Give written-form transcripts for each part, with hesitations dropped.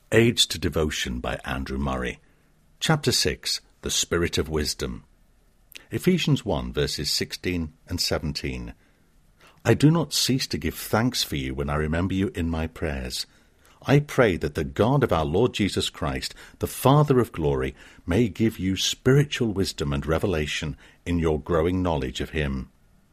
Aids to Devotion by Andrew Murray. Chapter 6. The Spirit of Wisdom. Ephesians 1, verses 16 and 17. I do not cease to give thanks for you when I remember you in my prayers. I pray that the God of our Lord Jesus Christ, the Father of glory, may give you spiritual wisdom and revelation in your growing knowledge of him.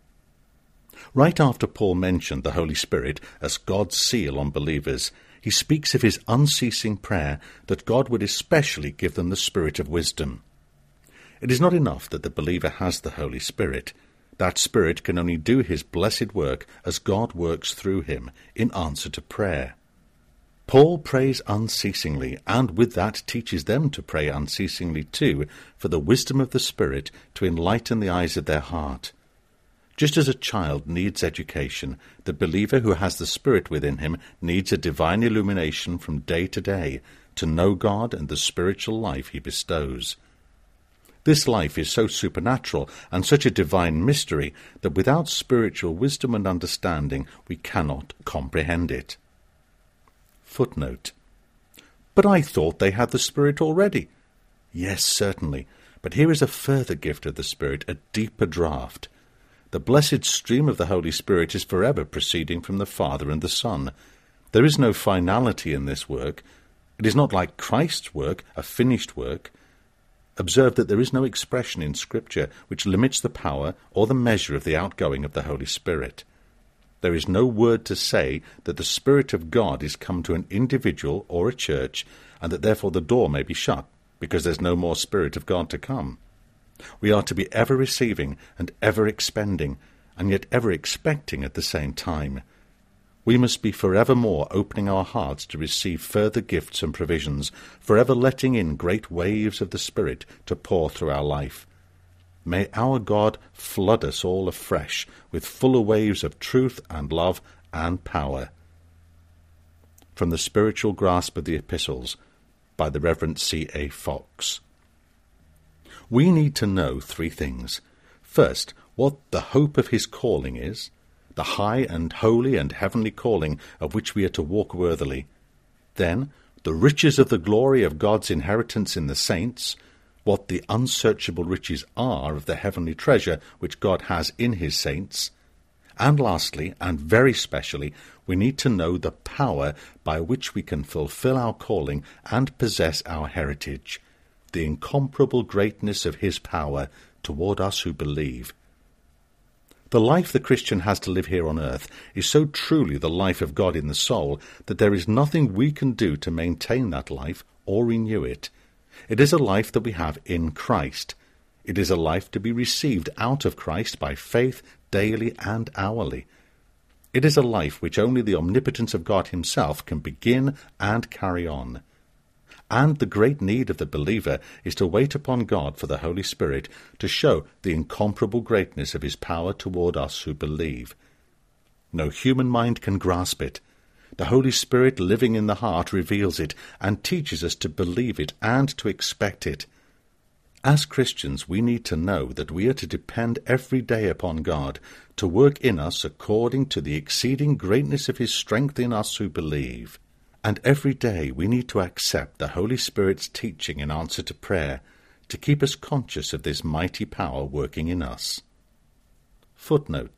Right after Paul mentioned the Holy Spirit as God's seal on believers, he speaks of his unceasing prayer that God would especially give them the spirit of wisdom. It is not enough that the believer has the Holy Spirit. That Spirit can only do his blessed work as God works through him in answer to prayer. Paul prays unceasingly, and with that teaches them to pray unceasingly too, for the wisdom of the Spirit to enlighten the eyes of their heart. Just as a child needs education, the believer who has the Spirit within him needs a divine illumination from day to day to know God and the spiritual life he bestows. This life is so supernatural and such a divine mystery that without spiritual wisdom and understanding we cannot comprehend it. Footnote. But I thought they had the Spirit already. Yes, certainly, but here is a further gift of the Spirit, a deeper draught. The blessed stream of the Holy Spirit is forever proceeding from the Father and the Son. There is no finality in this work. It is not like Christ's work, a finished work. Observe that there is no expression in Scripture which limits the power or the measure of the outgoing of the Holy Spirit. There is no word to say that the Spirit of God is come to an individual or a church, and that therefore the door may be shut, because there's no more Spirit of God to come. We are to be ever receiving and ever expending, and yet ever expecting at the same time. We must be forevermore opening our hearts to receive further gifts and provisions, forever letting in great waves of the Spirit to pour through our life. May our God flood us all afresh with fuller waves of truth and love and power. From the Spiritual Grasp of the Epistles, by the Reverend C.A. Fox. We need to know three things. First, what the hope of his calling is, the high and holy and heavenly calling of which we are to walk worthily. Then, the riches of the glory of God's inheritance in the saints, what the unsearchable riches are of the heavenly treasure which God has in his saints. And lastly, and very specially, we need to know the power by which we can fulfill our calling and possess our heritage, the incomparable greatness of his power toward us who believe. The life the Christian has to live here on earth is so truly the life of God in the soul that there is nothing we can do to maintain that life or renew it. It is a life that we have in Christ. It is a life to be received out of Christ by faith daily and hourly. It is a life which only the omnipotence of God himself can begin and carry on. And the great need of the believer is to wait upon God for the Holy Spirit to show the incomparable greatness of his power toward us who believe. No human mind can grasp it. The Holy Spirit living in the heart reveals it and teaches us to believe it and to expect it. As Christians, we need to know that we are to depend every day upon God to work in us according to the exceeding greatness of his strength in us who believe. And every day we need to accept the Holy Spirit's teaching in answer to prayer to keep us conscious of this mighty power working in us. Footnote.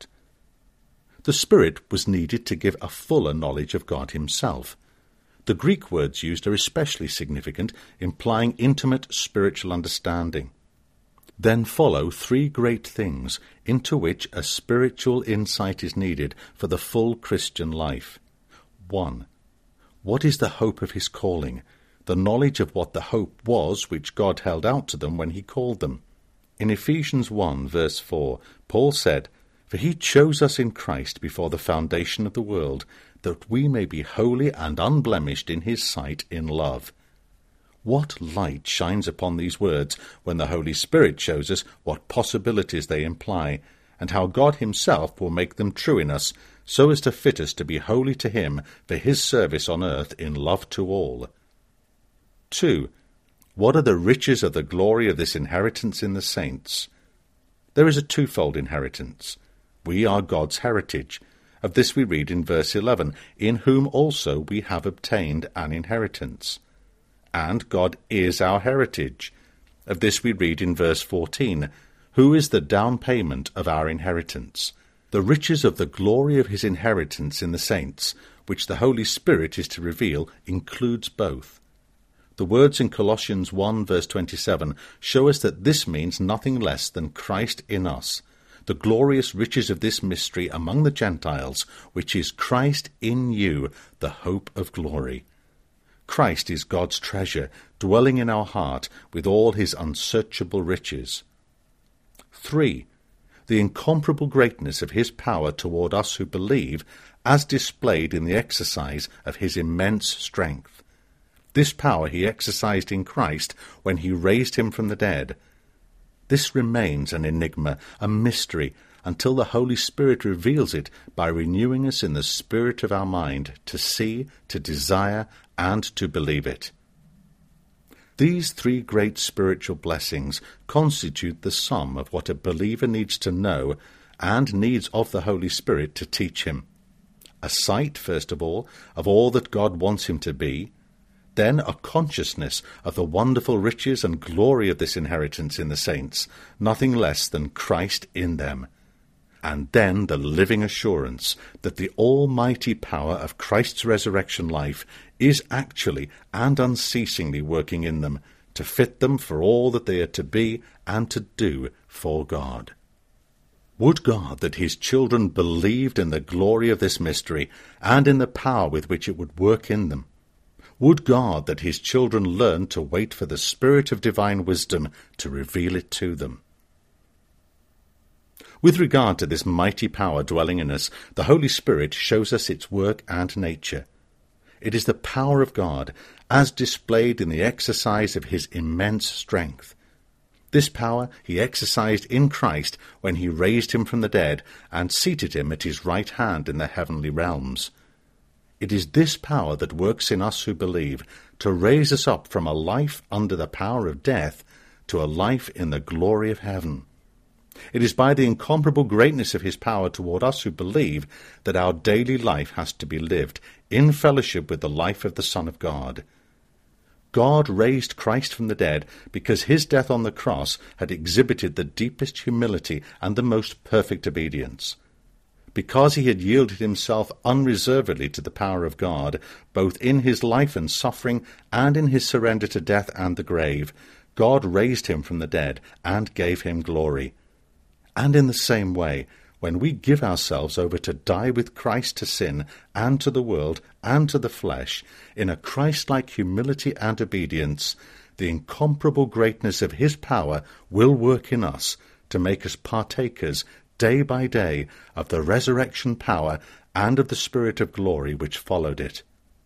The Spirit was needed to give a fuller knowledge of God himself. The Greek words used are especially significant, implying intimate spiritual understanding. Then follow three great things into which a spiritual insight is needed for the full Christian life. 1. What is the hope of his calling? The knowledge of what the hope was which God held out to them when he called them. In Ephesians 1, verse 4, Paul said, "For he chose us in Christ before the foundation of the world, that we may be holy and unblemished in his sight in love." What light shines upon these words when the Holy Spirit shows us what possibilities they imply, and how God himself will make them true in us, so as to fit us to be holy to him for his service on earth in love to all. 2. What are the riches of the glory of this inheritance in the saints? There is a twofold inheritance. We are God's heritage. Of this we read in verse 11, "In whom also we have obtained an inheritance." and God is our heritage. Of this we read in verse 14, who is the down payment of our inheritance. The riches of the glory of his inheritance in the saints, which the Holy Spirit is to reveal, includes both. The words in Colossians 1 verse 27 show us that this means nothing less than Christ in us, the glorious riches of this mystery among the Gentiles, which is Christ in you, the hope of glory. Christ is God's treasure, dwelling in our heart with all his unsearchable riches. 3. The incomparable greatness of his power toward us who believe, as displayed in the exercise of his immense strength. This power he exercised in Christ when he raised him from the dead. This remains an enigma, a mystery, until the Holy Spirit reveals it by renewing us in the spirit of our mind to see, to desire, and to believe it. These three great spiritual blessings constitute the sum of what a believer needs to know and needs of the Holy Spirit to teach him. A sight, first of all that God wants him to be, then a consciousness of the wonderful riches and glory of this inheritance in the saints, nothing less than Christ in them, and then the living assurance that the almighty power of Christ's resurrection life is actually and unceasingly working in them to fit them for all that they are to be and to do for God. Would God that his children believed in the glory of this mystery and in the power with which it would work in them. Would God that his children learned to wait for the Spirit of divine wisdom to reveal it to them. With regard to this mighty power dwelling in us, the Holy Spirit shows us its work and nature. It is the power of God, as displayed in the exercise of his immense strength. This power he exercised in Christ when he raised him from the dead and seated him at his right hand in the heavenly realms. It is this power that works in us who believe, to raise us up from a life under the power of death to a life in the glory of heaven. It is by the incomparable greatness of his power toward us who believe that our daily life has to be lived in fellowship with the life of the Son of God. God raised Christ from the dead because his death on the cross had exhibited the deepest humility and the most perfect obedience. Because he had yielded himself unreservedly to the power of God, both in his life and suffering and in his surrender to death and the grave, God raised him from the dead and gave him glory. And in the same way, when we give ourselves over to die with Christ to sin and to the world and to the flesh, in a Christ-like humility and obedience, the incomparable greatness of his power will work in us to make us partakers day by day of the resurrection power and of the Spirit of glory which followed it.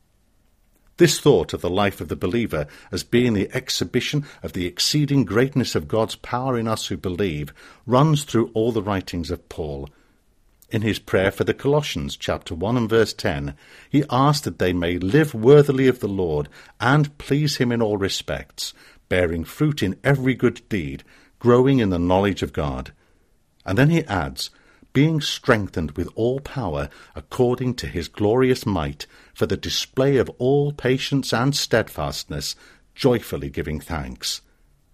This thought of the life of the believer as being the exhibition of the exceeding greatness of God's power in us who believe runs through all the writings of Paul. In his prayer for the Colossians, chapter 1 and verse 10, he asked that they may live worthily of the Lord and please him in all respects, bearing fruit in every good deed, growing in the knowledge of God. And then he adds, being strengthened with all power according to his glorious might, for the display of all patience and steadfastness, joyfully giving thanks.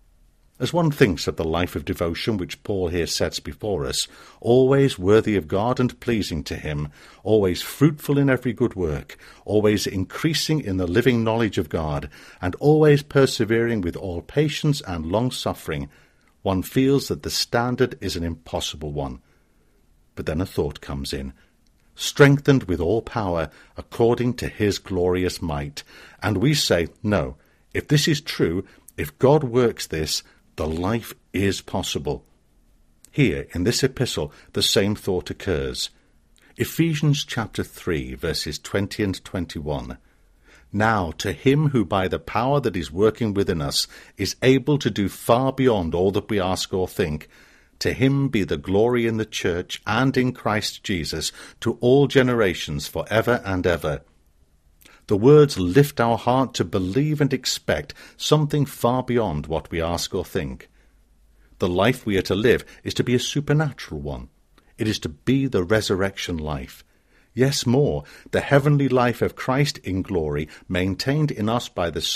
As one thinks of the life of devotion which Paul here sets before us, always worthy of God and pleasing to him, always fruitful in every good work, always increasing in the living knowledge of God, and always persevering with all patience and long-suffering, one feels that the standard is an impossible one. But then a thought comes in. Strengthened with all power according to his glorious might. And we say, no, if this is true, if God works this, the life is possible. Here, in this epistle, the same thought occurs. Ephesians chapter 3, verses 20 and 21. Now to him who by the power that is working within us is able to do far beyond all that we ask or think, to him be the glory in the church and in Christ Jesus to all generations for ever and ever. The words lift our heart to believe and expect something far beyond what we ask or think. The life we are to live is to be a supernatural one. It is to be the resurrection life. Yes, more, the heavenly life of Christ in glory, maintained in us by the